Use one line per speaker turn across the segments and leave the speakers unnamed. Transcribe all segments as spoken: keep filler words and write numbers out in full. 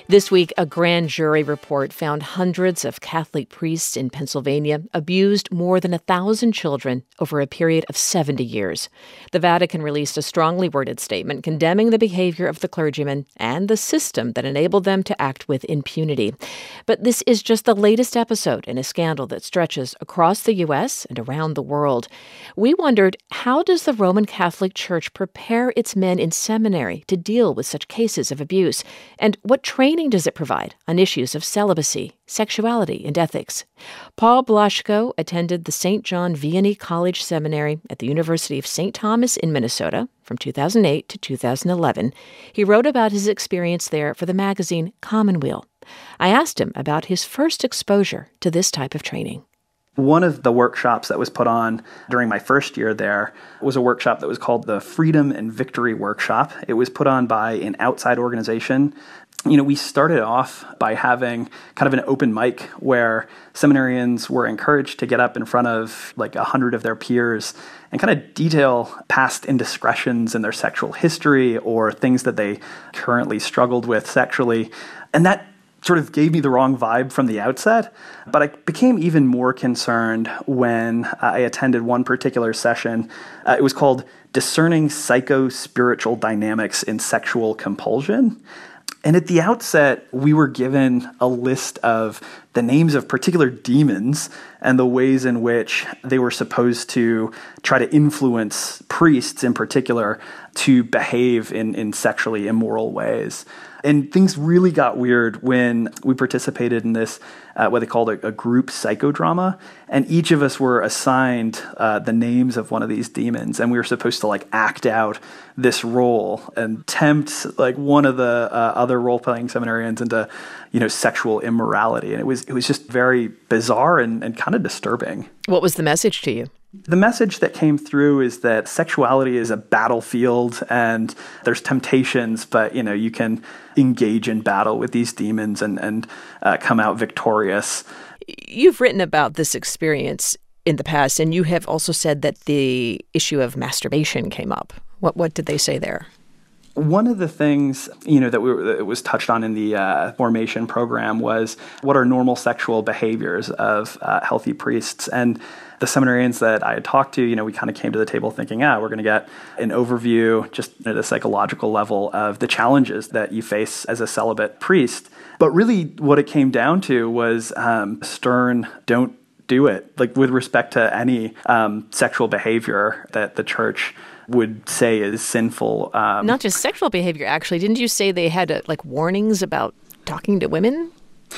This week, a grand jury report found hundreds of Catholic priests in Pennsylvania abused more than a thousand children over a period of seventy years. The Vatican released a strongly worded statement condemning the behavior of the clergymen and the system that enabled them to act with impunity. But this is just the latest episode in a scandal that stretches across the U S and around the world. We wondered, how does the Roman Catholic Church prepare its men in seminary to deal with such cases of abuse? And what training does it provide on issues of celibacy, sexuality, and ethics? Paul Blaschko attended the Saint John Vianney College Seminary at the University of Saint Thomas in Minnesota from two thousand eight to two thousand eleven. He wrote about his experience there for the magazine Commonweal. I asked him about his first exposure to this type of training.
One of the workshops that was put on during my first year there was a workshop that was called the Freedom and Victory Workshop. It was put on by an outside organization. You know, we started off by having kind of an open mic where seminarians were encouraged to get up in front of like a hundred of their peers and kind of detail past indiscretions in their sexual history or things that they currently struggled with sexually. And that sort of gave me the wrong vibe from the outset, but I became even more concerned when uh, I attended one particular session. Uh, it was called Discerning Psycho-Spiritual Dynamics in Sexual Compulsion. And at the outset, we were given a list of the names of particular demons and the ways in which they were supposed to try to influence priests in particular to behave in, in sexually immoral ways. And things really got weird when we participated in this, uh, what they called a, a group psychodrama. And each of us were assigned uh, the names of one of these demons. And we were supposed to like act out this role and tempt like one of the uh, other role-playing seminarians into, you know, sexual immorality. And it was it was just very bizarre and, and kind of disturbing.
What was the message to you?
The message that came through is that sexuality is a battlefield and there's temptations, but, you know, you can engage in battle with these demons and, and uh, come out victorious.
You've written about this experience in the past, and you have also said that the issue of masturbation came up. What what did they say there?
One of the things, you know, that, we were, that was touched on in the uh, formation program was what are normal sexual behaviors of uh, healthy priests. And the seminarians that I had talked to, you know, we kind of came to the table thinking, ah, we're going to get an overview just at a psychological level of the challenges that you face as a celibate priest. But really what it came down to was um, stern, don't do it, like with respect to any um, sexual behavior that the church would say is sinful. Um,
Not just sexual behavior, actually. Didn't you say they had uh, like warnings about talking to women?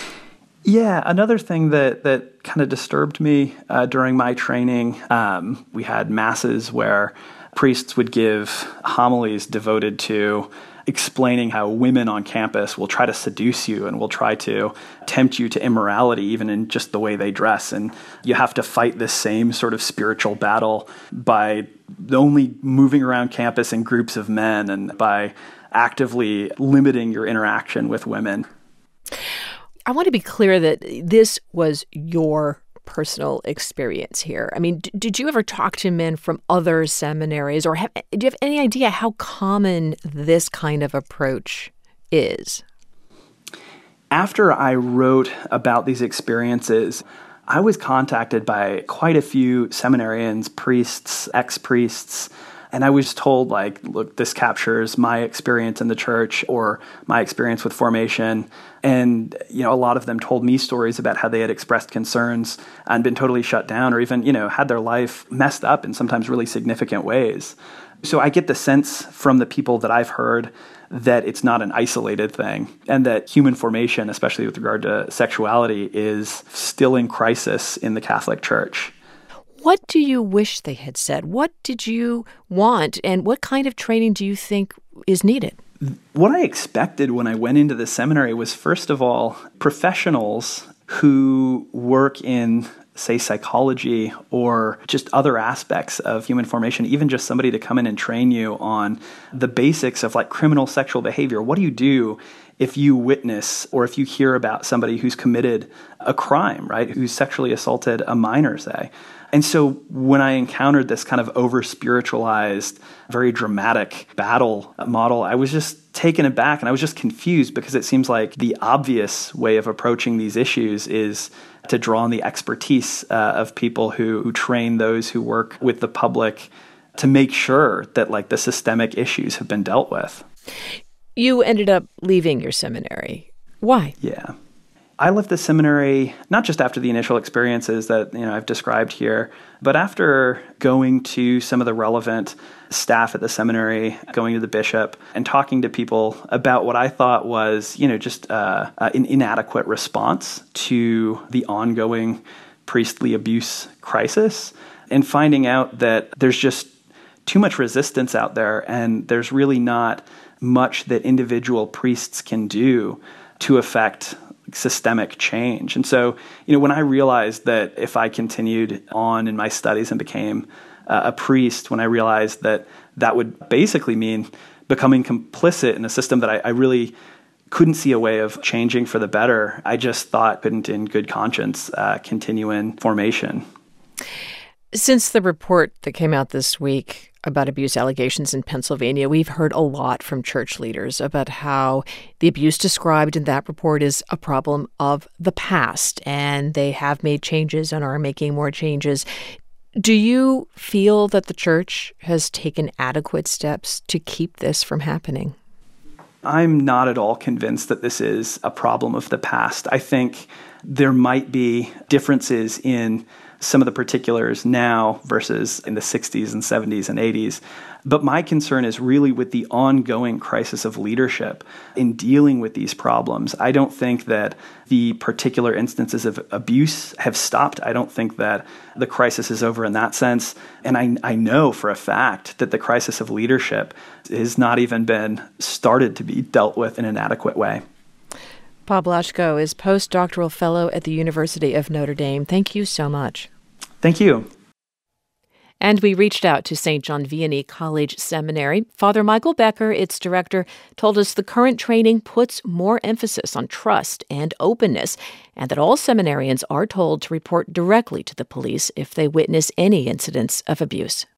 Yeah, another thing that, that kind of disturbed me uh, during my training, um, we had masses where priests would give homilies devoted to explaining how women on campus will try to seduce you and will try to tempt you to immorality, even in just the way they dress. And you have to fight this same sort of spiritual battle by only moving around campus in groups of men and by actively limiting your interaction with women.
I want to be clear that this was your personal experience here. I mean, d- did you ever talk to men from other seminaries, or have, do you have any idea how common this kind of approach is?
After I wrote about these experiences, I was contacted by quite a few seminarians, priests, ex-priests, and I was told, like, look, this captures my experience in the church or my experience with formation. And, you know, a lot of them told me stories about how they had expressed concerns and been totally shut down or even, you know, had their life messed up in sometimes really significant ways. So I get the sense from the people that I've heard that it's not an isolated thing and that human formation, especially with regard to sexuality, is still in crisis in the Catholic Church.
What do you wish they had said? What did you want? And what kind of training do you think is needed?
What I expected when I went into the seminary was, first of all, professionals who work in, say, psychology or just other aspects of human formation, even just somebody to come in and train you on the basics of like criminal sexual behavior. What do you do if you witness or if you hear about somebody who's committed a crime, right, who's sexually assaulted a minor, say. And so when I encountered this kind of over-spiritualized, very dramatic battle model, I was just taken aback and I was just confused because it seems like the obvious way of approaching these issues is to draw on the expertise uh, of people who, who train those who work with the public to make sure that like the systemic issues have been dealt with.
You ended up leaving your seminary. Why?
Yeah. I left the seminary not just after the initial experiences that you know I've described here, but after going to some of the relevant staff at the seminary, going to the bishop, and talking to people about what I thought was you know just uh, an inadequate response to the ongoing priestly abuse crisis, and finding out that there's just too much resistance out there, and there's really not much that individual priests can do to affect systemic change. And so, you know, when I realized that if I continued on in my studies and became uh, a priest, when I realized that that would basically mean becoming complicit in a system that I, I really couldn't see a way of changing for the better, I just thought couldn't in good conscience uh, continue in formation.
Since the report that came out this week about abuse allegations in Pennsylvania, we've heard a lot from church leaders about how the abuse described in that report is a problem of the past, and they have made changes and are making more changes. Do you feel that the church has taken adequate steps to keep this from happening?
I'm not at all convinced that this is a problem of the past. I think there might be differences in some of the particulars now versus in the sixties and seventies and eighties. But my concern is really with the ongoing crisis of leadership in dealing with these problems. I don't think that the particular instances of abuse have stopped. I don't think that the crisis is over in that sense. And I, I know for a fact that the crisis of leadership has not even been started to be dealt with in an adequate way.
Paul Blaschko is postdoctoral fellow at the University of Notre Dame. Thank you so much.
Thank you.
And we reached out to Saint John Vianney College Seminary. Father Michael Becker, its director, told us the current training puts more emphasis on trust and openness, and that all seminarians are told to report directly to the police if they witness any incidents of abuse.